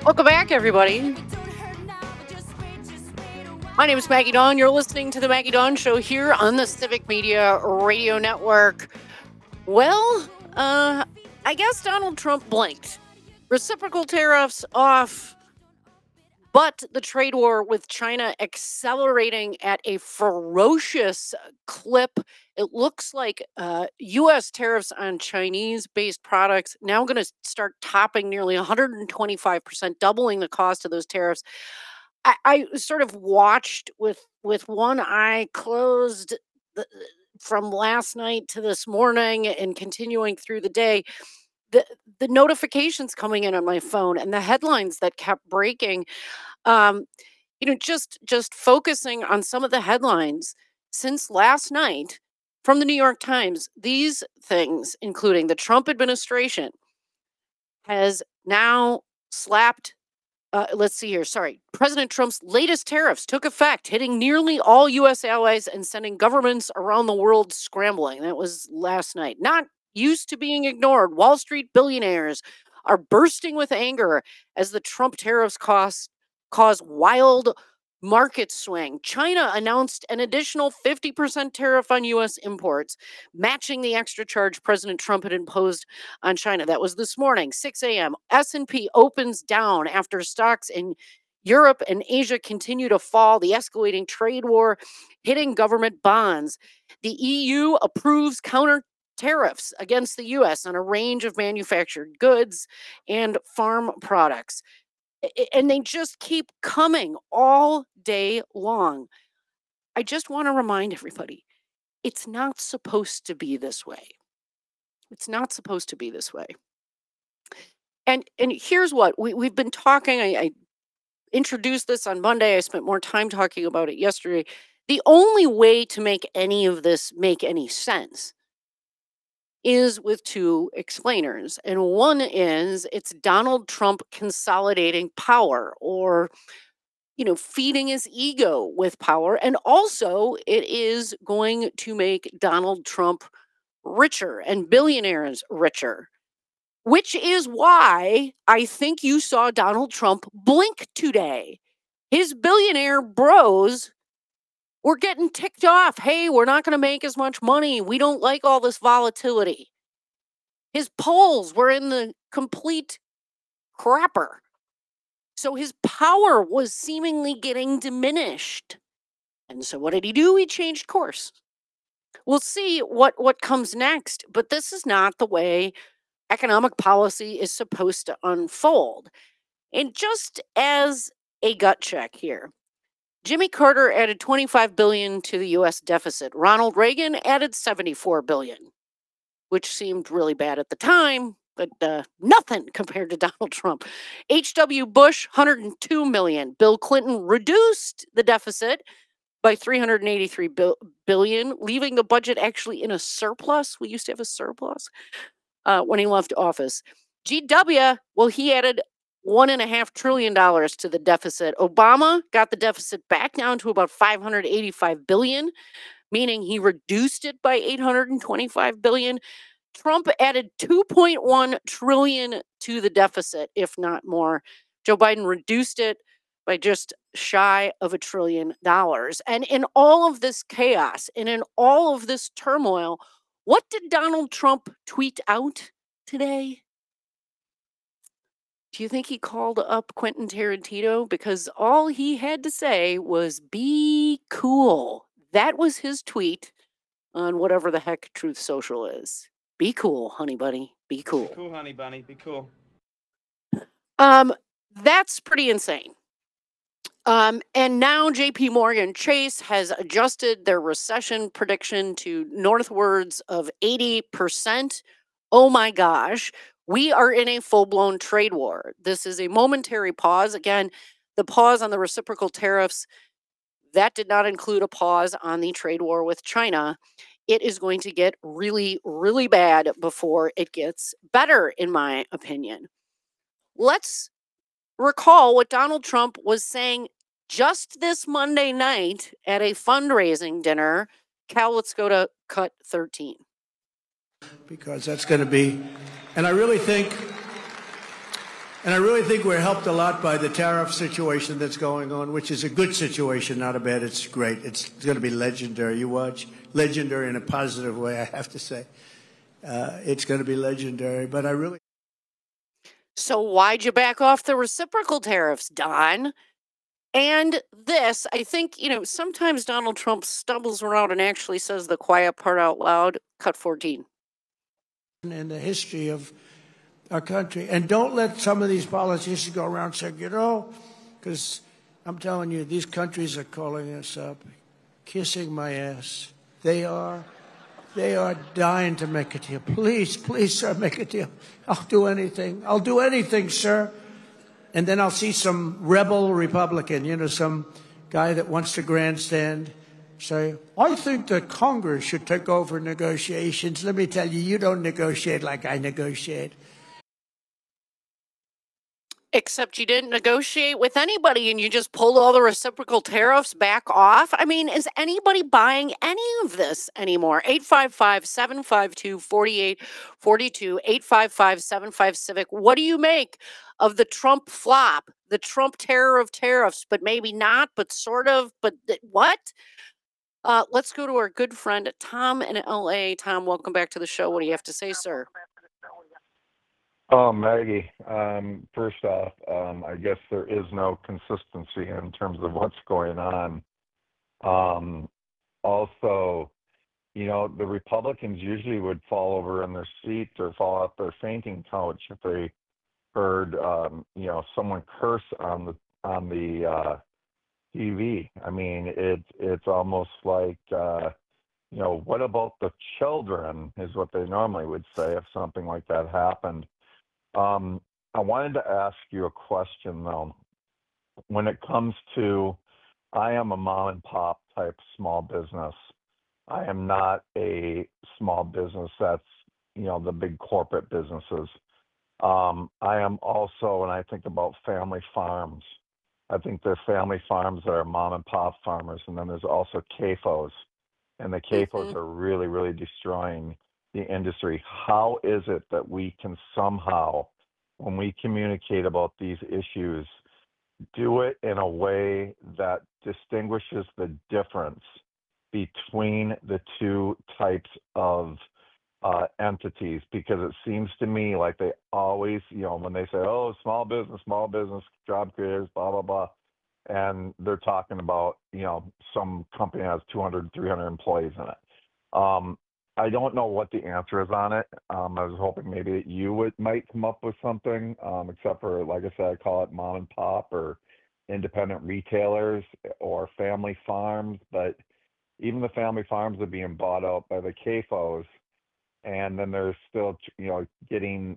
Welcome back, everybody. My name is Maggie Dawn. You're listening to the Maggie Dawn Show here on the Civic Media Radio Network. Well, I guess Donald Trump blinked. Reciprocal tariffs off, but the trade war with China accelerating at a ferocious clip. It looks like U.S. tariffs on Chinese-based products now going to start topping nearly 125%, doubling the cost of those tariffs. I sort of watched with one eye closed the, from last night to this morning and continuing through the day. The the notifications coming in on my phone and the headlines that kept breaking. Um, just focusing on some of the headlines since last night from the New York Times. These things, including the Trump administration, has now slapped let's see here. Sorry. President Trump's latest tariffs took effect, hitting nearly all U.S. allies and sending governments around the world scrambling. That was last night. Not used to being ignored. Wall Street billionaires are bursting with anger as the Trump tariffs cause wild market swing. China announced an additional 50% tariff on U.S. imports, matching the extra charge President Trump had imposed on China. That was this morning, 6 a.m. S&P opens down after stocks in Europe and Asia continue to fall. The escalating trade war hitting government bonds. The EU approves counter tariffs against the US on a range of manufactured goods and farm products. And they just keep coming all day long. I just want to remind everybody, it's not supposed to be this way. It's not supposed to be this way. And here's what we've been talking. I introduced this on Monday. I spent more time talking about it yesterday. The only way to make any of this make any sense is with two explainers. And one is it's Donald Trump consolidating power, or feeding his ego with power. And also, it is going to make Donald Trump richer and billionaires richer, which is why I think you saw Donald Trump blink today. His billionaire bros were getting ticked off. Hey, we're not going to make as much money. We don't like all this volatility. His polls were in the complete crapper. So his power was seemingly getting diminished. And so what did he do? He changed course. We'll see what comes next, but this is not the way economic policy is supposed to unfold. And just as a gut check here, Jimmy Carter added 25 billion to the US deficit. Ronald Reagan added 74 billion, which seemed really bad at the time, but nothing compared to Donald Trump. H.W. Bush, 102 million. Bill Clinton reduced the deficit by 383 billion, leaving the budget actually in a surplus. We used to have a surplus when he left office. GW, well, he added $1.5 trillion to the deficit. Obama got the deficit back down to about 585 billion, meaning he reduced it by 825 billion. Trump added 2.1 trillion to the deficit, if not more. Joe Biden reduced it by just shy of $1 trillion. And in all of this chaos and in all of this turmoil, what did Donald Trump tweet out today? Do you think he called up Quentin Tarantino? Because all he had to say was, be cool. That was his tweet on whatever the heck Truth Social is. Be cool, honey bunny. Be cool. Be cool, honey bunny. Be cool. That's pretty insane. And now JP Morgan Chase has adjusted their recession prediction to northwards of 80%. Oh my gosh. We are in a full-blown trade war. This is a momentary pause. Again, the pause on the reciprocal tariffs, that did not include a pause on the trade war with China. It is going to get really, really bad before it gets better, in my opinion. Let's recall what Donald Trump was saying just this Monday night at a fundraising dinner. Cal, let's go to cut 13. Because that's going to be, and I really think And I really think we're helped a lot by the tariff situation that's going on, which is a good situation, not a bad. It's great. It's going to be legendary. You watch, legendary in a positive way, I have to say. It's going to be legendary. But I really. So why'd you back off the reciprocal tariffs, Don? And this, I think, sometimes Donald Trump stumbles around and actually says the quiet part out loud. Cut 14. In the history of our country. And don't let some of these politicians go around saying, because I'm telling you, these countries are calling us up, kissing my ass. They are dying to make a deal. Please, sir, make a deal. I'll do anything. I'll do anything, sir. And then I'll see some rebel Republican, some guy that wants to grandstand, say, I think that Congress should take over negotiations. Let me tell you, you don't negotiate like I negotiate. Except you didn't negotiate with anybody and you just pulled all the reciprocal tariffs back off. I mean, is anybody buying any of this anymore? 855-752-4842, 855-75-CIVIC. What do you make of the Trump flop, the Trump terror of tariffs, but maybe not, but sort of, but what? Let's go to our good friend Tom in LA. Tom, welcome back to the show. What do you have to say, sir? Oh, Maggie, first off, I guess there is no consistency in terms of what's going on. Also, the Republicans usually would fall over in their seat or fall off their fainting couch if they heard, someone curse on the TV. I mean, it's almost like, what about the children is what they normally would say if something like that happened. I wanted to ask you a question, though. When it comes to, I am a mom and pop type small business. I am not a small business that's, the big corporate businesses. I am also, when I think about family farms, I think they're family farms that are mom and pop farmers. And then there's also CAFOs. And the CAFOs are really, really destroying the industry. How is it that we can somehow, when we communicate about these issues, do it in a way that distinguishes the difference between the two types of entities? Because it seems to me like they always, when they say, oh, small business, job creators, blah, blah, blah, and they're talking about, some company has 200, 300 employees in it. I don't know what the answer is on it. I was hoping maybe that you might come up with something, except for, like I said, I call it mom and pop or independent retailers or family farms. But even the family farms are being bought out by the CAFOs, and then they're still, getting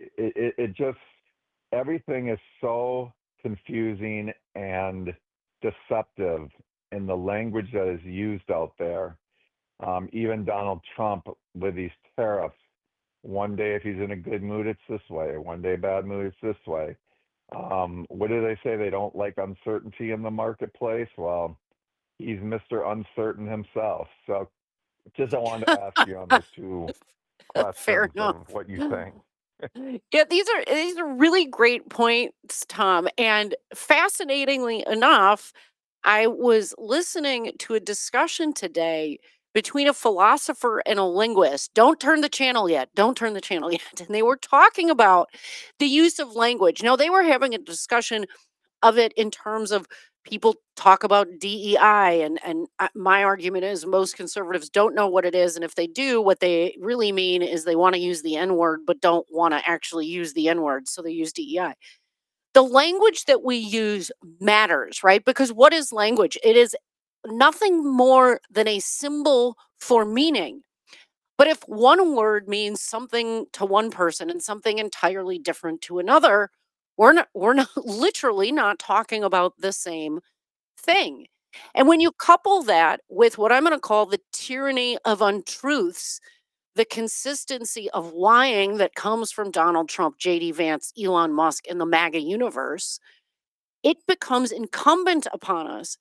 it just, everything is so confusing and deceptive in the language that is used out there. Even Donald Trump with these tariffs, one day if he's in a good mood, it's this way. One day bad mood, it's this way. What do they say? They don't like uncertainty in the marketplace. Well, he's Mr. Uncertain himself. So just I wanted to ask you on those two Fair questions enough. of what you think. Yeah, these are really great points, Tom. And fascinatingly enough, I was listening to a discussion today between a philosopher and a linguist. Don't turn the channel yet. Don't turn the channel yet. And they were talking about the use of language. Now, they were having a discussion of it in terms of people talk about DEI, and my argument is most conservatives don't know what it is, and if they do, what they really mean is they want to use the N word but don't want to actually use the N word, so they use DEI. The language that we use matters, right? Because what is language? It is nothing more than a symbol for meaning. But if one word means something to one person and something entirely different to another, we're not literally not talking about the same thing. And when you couple that with what I'm going to call the tyranny of untruths, the consistency of lying that comes from Donald Trump, JD Vance, Elon Musk, and the MAGA universe, it becomes incumbent upon us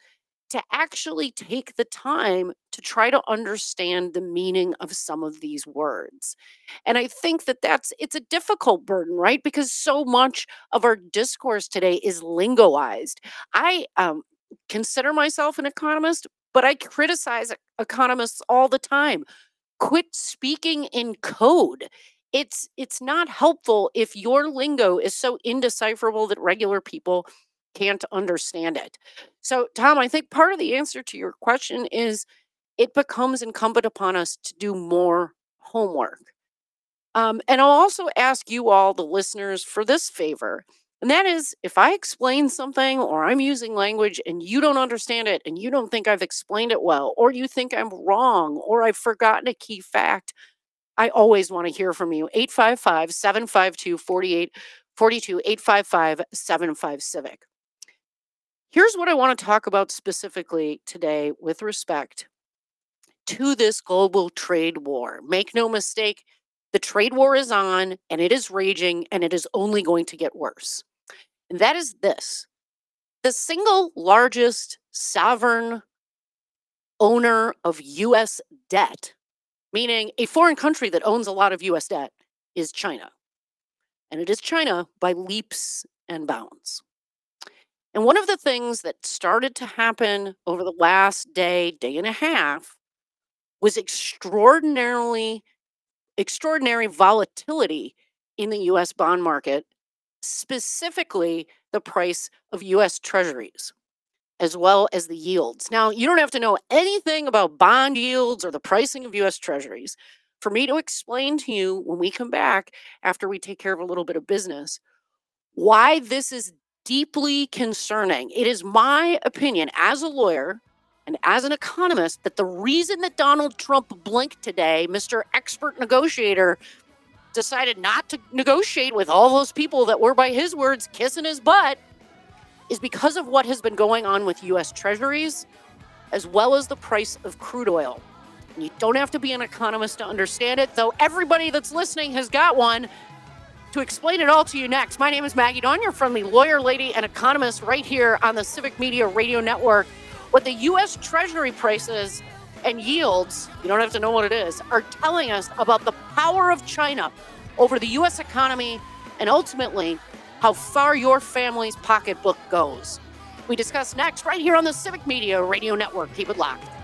to actually take the time to try to understand the meaning of some of these words. And I think that it's a difficult burden, right? Because so much of our discourse today is lingoized. I consider myself an economist, but I criticize economists all the time. Quit speaking in code. It's not helpful if your lingo is so indecipherable that regular people can't understand it. So, Tom, I think part of the answer to your question is it becomes incumbent upon us to do more homework. And I'll also ask you all, the listeners, for this favor. And that is, if I explain something or I'm using language and you don't understand it and you don't think I've explained it well, or you think I'm wrong, or I've forgotten a key fact, I always want to hear from you. 855 752 4842, 855 75 Civic. Here's what I want to talk about specifically today with respect to this global trade war. Make no mistake, the trade war is on and it is raging and it is only going to get worse. And that is this: the single largest sovereign owner of US debt, meaning a foreign country that owns a lot of US debt, is China. And it is China by leaps and bounds. And one of the things that started to happen over the last day and a half was extraordinary volatility in the US bond market, specifically the price of US treasuries, as well as the yields. Now, you don't have to know anything about bond yields or the pricing of US treasuries for me to explain to you, when we come back after we take care of a little bit of business, why this is deeply concerning. It is my opinion as a lawyer and as an economist that the reason that Donald Trump blinked today, Mr. Expert Negotiator, decided not to negotiate with all those people that were, by his words, kissing his butt, is because of what has been going on with US treasuries, as well as the price of crude oil. And you don't have to be an economist to understand it, though everybody that's listening has got one to explain it all to you next. My name is Maggie Dawn, your friendly lawyer, lady, and economist right here on the Civic Media Radio Network. What the U.S. Treasury prices and yields, you don't have to know what it is, are telling us about the power of China over the U.S. economy and ultimately how far your family's pocketbook goes. We discuss next right here on the Civic Media Radio Network. Keep it locked.